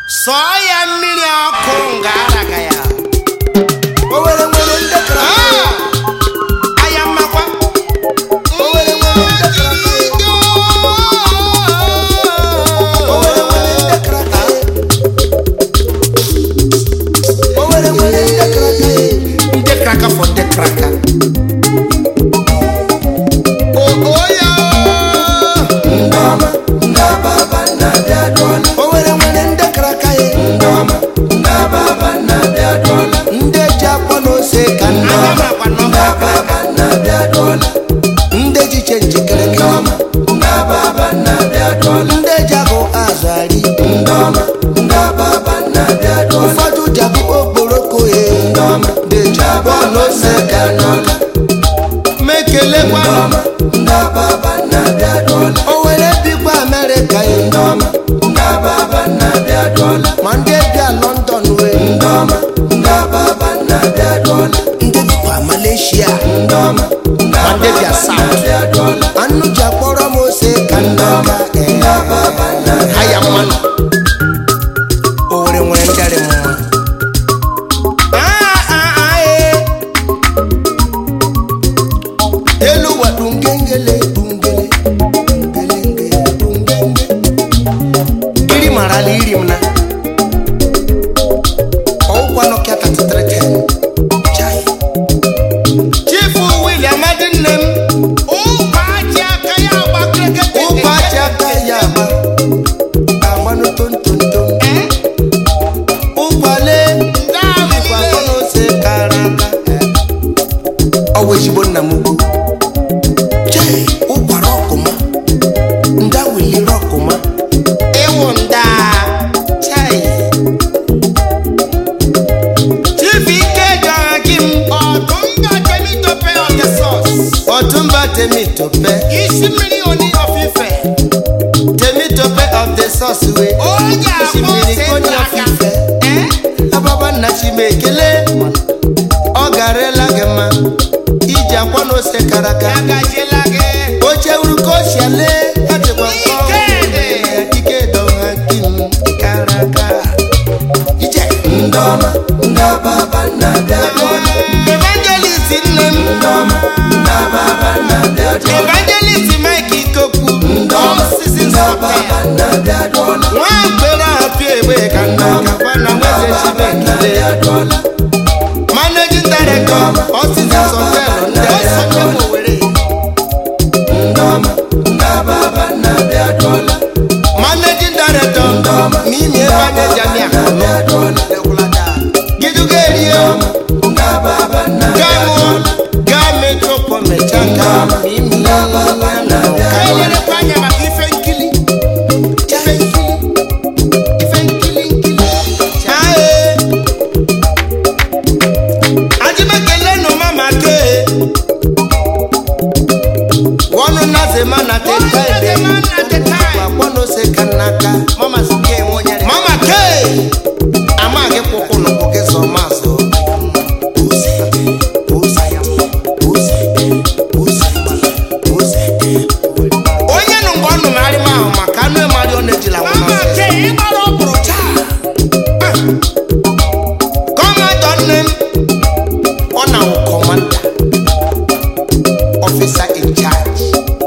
Soya mmiri ọkụ ga-araga ya. O were nwere ndekara. Aya mmakwa. O were nwere ndekara. O were nwere ndekara. O were nwere ndekara. Ndekara for ndekara. Ndoma ngababa na biadola. O were nwere ndekara kaye. Ndoma ngababa na biadola. Nde Japan ose kanoma ngababa na biadola. Nde jichenji kere ndoma ngababa na biadola. Nde jago azali. Ndoma ngababa na biadola. Ụfọdụ jago okporoko ye. Ndoma nde Japan ose kanoma. Mekele kwa. Ndoma ngababa na biadola. O were bigwa America ye. Ndoma ngababa na biadola. Mande bia London we. Ndoma ngababa na biadola. Nde bigwa Malaysia. Ndoma Mande bia South. biadola. Anu jakporo mose kanaka. Ngababa na Aya mmanụ. o were nwere ndere mma. Elu wa dungengele dungele dungele dungenge. Iri marala iri m na. Ọkwa Nokia 3310. Chai. Chifu William Adinne m. Ụkpachi aka ya agbakekete. Ụbọchị aka ya agba. Agbanụ tontontom. Ụkwale. Ịkwa akọna ose kara aka. Ọ wụ ezigbo nna m ukwu. Chai. Ụkwara ọkụma. Nda wiliri ọkụma. Ewu nda. Chai. Chifu Ikejoakim. Ọdụmba Temitope of the source. Ọtụmba Temitope. Isi mmiri oni of Ife. Temitope of the source we. Onye Osimiri akpọ onye ose ofufe. aka. Ababa nna Chimekele. Ọ garela gị mma. Iji akwa na ose kara aka. Agajela gị. Oche uru ka o si ale. Adịkwa mkpọ. Ikede. Ikedo ha kim kara aka. Ije. Ndoma ngababa na biadola. Evangelist nne m. Ndoma ngababa na biadola. Evangelist Mike Ikokwu. Ndoma All seasons ngababa hotel. na biadola. Nwa mgbere apịa egbe ka nna kakwa na nweze Chimekele. Biadola. Managing Director All seasons hotel ndị ọsọnye m Owerri. Ndoma ngababa na biadola. Managing Director Mimi Evangelist Jamia. Biadola. Giduga erie. Ngababa na Gaṅụọ. Gaa metro kwa mechaka. Mimi. Ka enyerekwa anya maka ife nkili. Ife nkili. Ife nkili nkili. Aye. Ajimekele no mama ke. Wọnụ nazema na teta ebe. Akwa na ose kanaka. Mama sike nwonyere. Mama ke. Ama gị kwụkwụ n'ụkwụ gị sọ mazụ. Ose. Ose. Ose. Ose. Ose. Onye nụ mgbe ọ nụ marị m ahụ maka anụ emarị ọ na-ejila nwa Mama n'ọsọ. ke ịgbara ọkpụrụ taa. Kọmandọ nne m. Ọ na-awụ kọmanda. Officer in charge.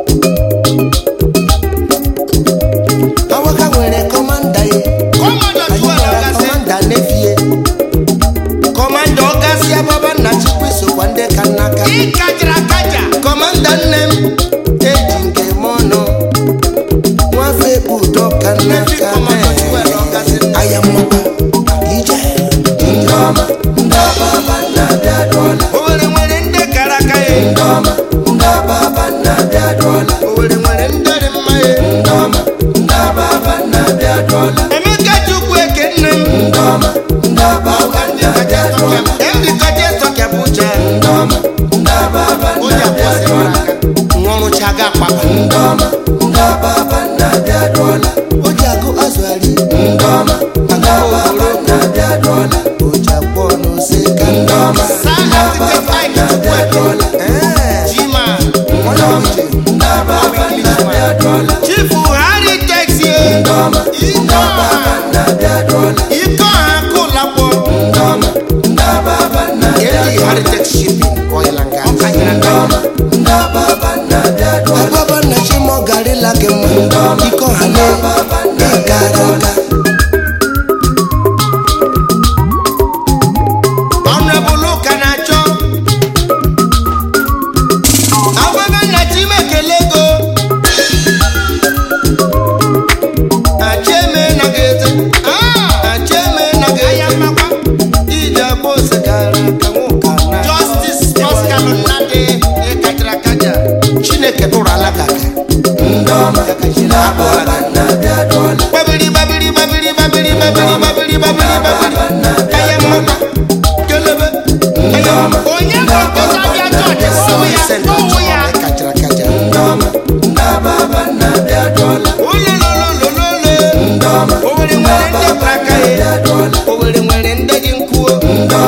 Awaka nwere kọmanda ye. Kọmandọ Anyị Joel nwere Ogazi. kọmanda n'efie. Kọmanda Ọgasị Ababa nna Chukwu sokwa ndị ka n'aka. Ịkajara akaja. Kọmanda nne m eji nke m ọnụ. Nwafe bụ ụdọ ka Nefi n'aka. Kọmandọ Joel Ogazi. Aya mmụba. Ije. Ndọma. Ndọbaba na biadola. Owerri nwere ndị kara aka ya. Ndọma. Ndọbaba na biadola. Owerri nwere ndị dị mma ya. Ndọma. Ndọbaba na biadola. Emeka Chukwu eke nne m. Ndọma. Ndọbaba Ndị na kaja biadola. stọkịa. Ndị kaja stọkịa bụ uche. Ndọma. Ndọbaba Onye na akwụsị biadola. aka. Nwa ọrụcha ga akpapa. Ndọma. Ndọbaba na biadola. O ji agụ azụ ari. Ndọma. Ndọbaba na biadola. O ji akpọ n'ose ka ndọma. Saa Ndọbaba na biadola. Jima. Ndọbaba na biadola. Chifu Harry Texie. Ndọma. Ndọbaba na biadola.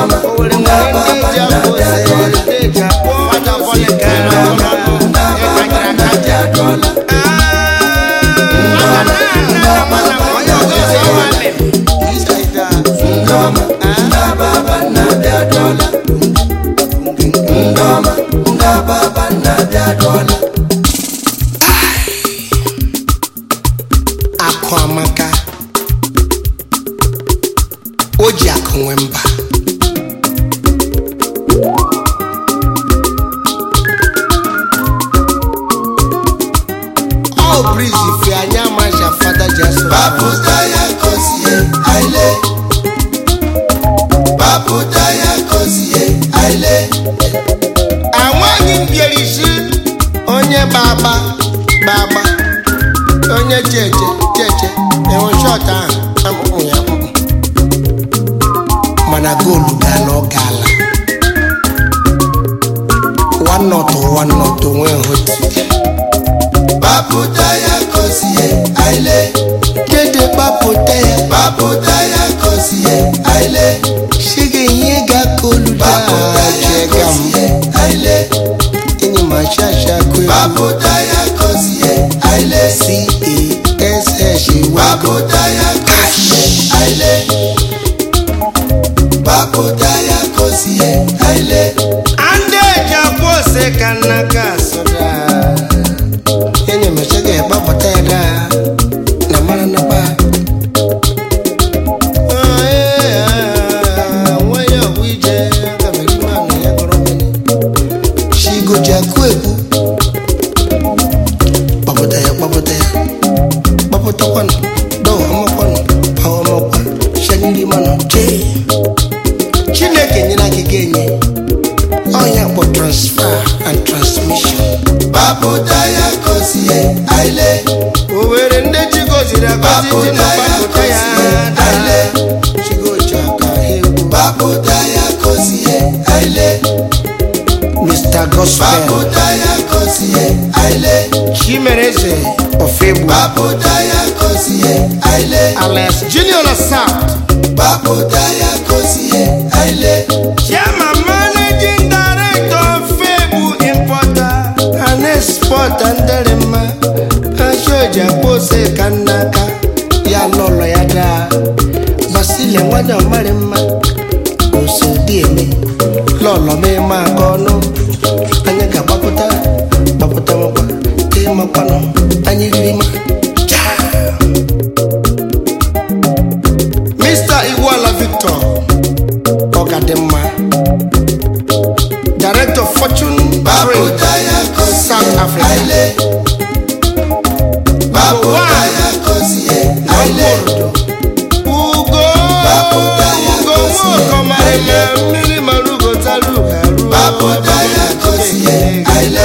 Akwamaka oji akụnwe mba all breeze fi anya masha father just Babu daya kosie aile. Babu daya kosie aile. Awanyi mbierisi onye baba onye cheche enwe shot ahụ ya mana goolu gala ọgala one not onwe hoti Babu daya kosie aile. dede babu daya kosie aile. shige yega goolu Babu daya kosie aile. ini mashasha kwe Babu daya kosie aile. CASH Babu daya kosie aile. Babu daya kosie aile. ande japose kanaka soda yenye mashage babu tayada na mara na ba waya wije kamelima na ya goromeni shigo jakwebu babu takwano do amakwano pawo mokwa shagiri mano je Chineke nyina gigenye oya for transfer and transmission Babu daya kosie aile. owere nde chigozira Babu daya kosie aile. chigochaka hebu Babu daya kosie aile. Mr. Babu Gospel daya kosie aile. Chimereze Ofebu Babu daya kosie aile. Alex Junior South Babu daya kosie aile. Chairman Managing Director Ofebu Importer and Exporter Nderema Ashoja Pose Kanaka ya lolo ya da Basile mwanya marema Osodieme lolo me makono Anyaka baputa mwakwa Tema kwano anyirima Mr. Iwala Victor Ogadema Director Fortune Babu Trade daya kosie South Africa aile. Babu Wow. daya kosie aile. Ugo Babu daya kosie aile. mmiri marugo talugaru Babu daya kosie aile.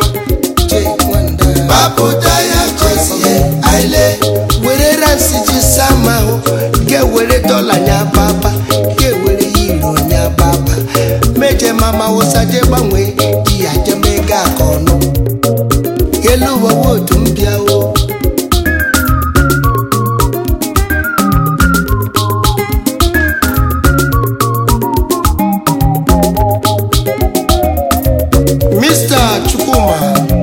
Babu daya kosie aile. were ransi ji sama ho ke were dollar nya baba ke were euro nya baba meje mama wosaje gbanwe ji aje mega kono yelu wo tumbia wo Mr. Chukuma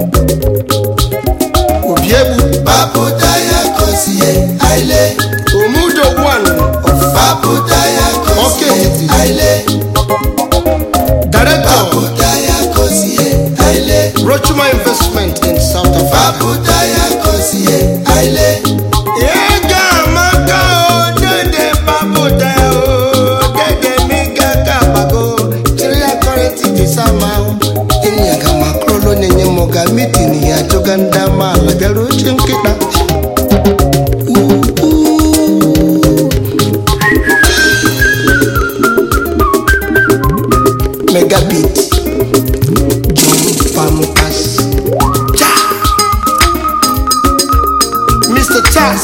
Obiebu Babu daya kosie aile. Omudo one of Babu daya kosie Okay. aile. Director Babu daya kosie aile. Rochuma Investment in South Africa Babu daya kosie aile. Yega maka o dede babu da o dede miga kabago Chiria currency di sama o Ini aga makrolo nenye moga meeting ya joganda mala Garu chinkita Megabit John Pampas Cha Mr. Chas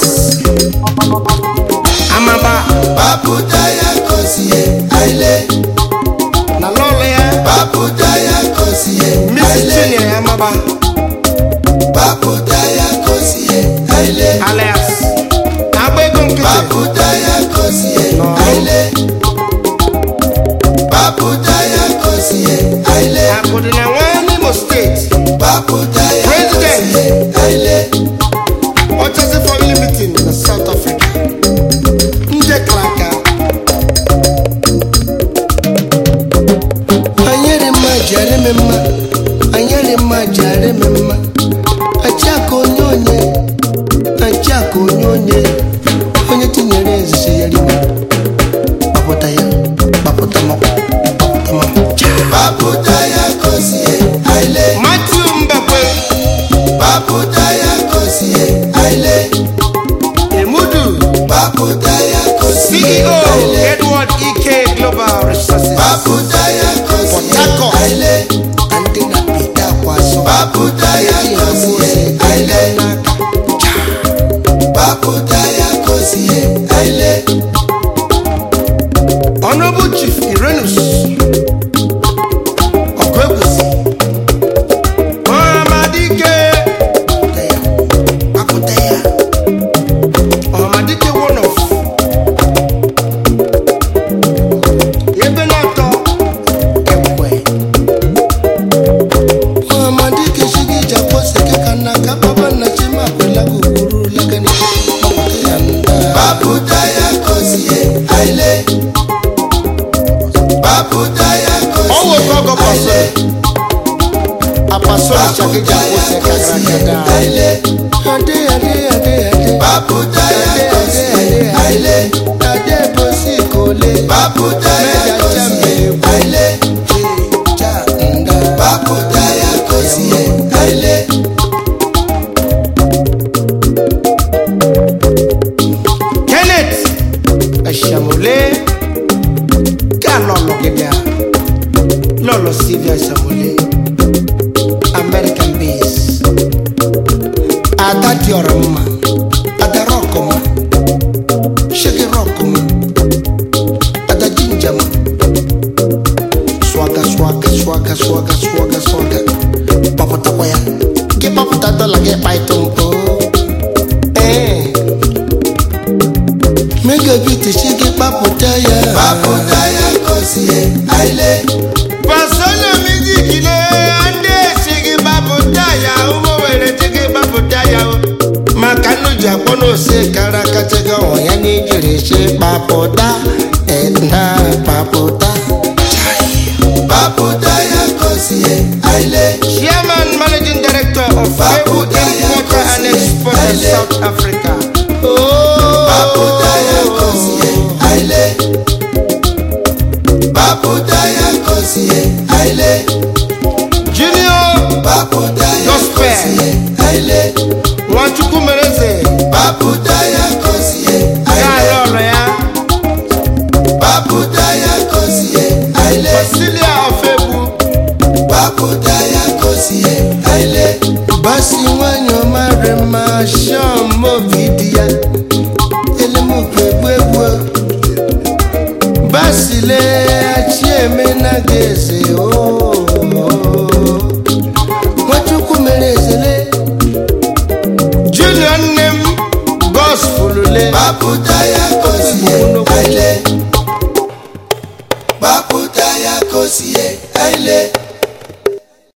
Amaba Babu daya kosie aile. na lolo ya Babu daya kosie Mrs. aile. Junior Amaba Babu daya kosie aile. alias Agbego nkịtị Babu daya kosie No. aile. Akudina Imo State. Baputaya President. Aile. Ochazi family meeting in South Africa. Nje Kraka. Anyere majare memma. Anyere majare memma. Achako nyonye. Achako nyonye. Onye tinyere ezise yarima. Baputaya. Baputamo. Baputamo. Baputaya kosie Aile. Matthew Mbakwe. Baputaya kosie Aile. Emudu. Baputaya kosie CEO Aile. Edward EK Global Resources. Baputaya kosie Aile. Andina pita kwaso. Baputaya kosie Aile. Baputaya kosie Aile. Honorable Chief Irenus Ogwebusi. Ohamadike. Baputaya. Ohamadike one of Yebenato. Ekwe. Amadike shigi japo seke kanaka baba na chima kwela guguru lagani. Baputaya nda. Baputaya kosie Aile. Baputaya Owo kosie Gogo Paso. Aile. Apasoni Shakija Kose Kagrakada. Aile. Ade ade ade ade. Baputaya kosie Aile. Ade posi kole. Baputaya kosie Aile. Cha nda. Baputaya kosie Aile. Kenneth Eshamole. Kalolo Gega. Lolo Sylvia Eshamole. American base. Adati orama. Adarokoma. Shege rokoma. Adajinjama. Swaga swaga swaga swaga swaga swaga. Paputa koya. Ke paputa dola ke paitumpo. Mega biti shege paputaya. Paputaya kosie Aile. Pasolo music le ande sigi babutaya umo were tege babutaya Makanu japono se karaka chega oya ni jiri she paputa. Ena paputa. Paputaya kosie Aile. Chairman Managing Director of Fabu Importer and Exporter South Africa. Baputaya kosie Aile. Baputaya kosie Aile. Junior Baputaya Gospel. kosie Aile. Wanchuku Mereze Baputaya kosie Aile. Kalolo ya Baputaya kosie Aile. Basilia Ofebu. Baputaya kosie Aile. Basi wanyo marema shamo vidia. Elemu kwebwebwe. Basile achieme na geze oh. Wachuku merezele. Junior name Gospel le Baputaya kosie